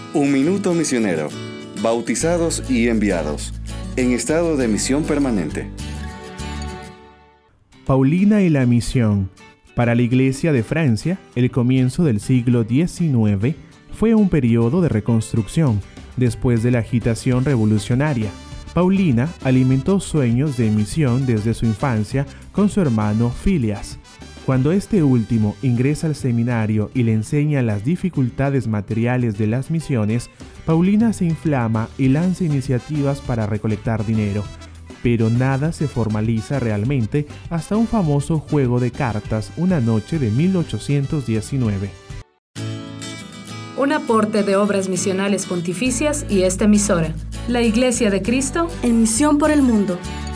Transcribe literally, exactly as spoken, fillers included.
Un minuto misionero. Bautizados y enviados. En estado de misión permanente. Paulina y la misión. Para la Iglesia de Francia, el comienzo del siglo diecinueve fue un periodo de reconstrucción después de la agitación revolucionaria. Paulina alimentó sueños de misión desde su infancia con su hermano Phileas. Cuando este último ingresa al seminario y le enseña las dificultades materiales de las misiones, Paulina se inflama y lanza iniciativas para recolectar dinero. Pero nada se formaliza realmente hasta un famoso juego de cartas una noche de mil ochocientos diecinueve. Un aporte de Obras Misionales Pontificias y esta emisora, la Iglesia de Cristo, en misión por el mundo.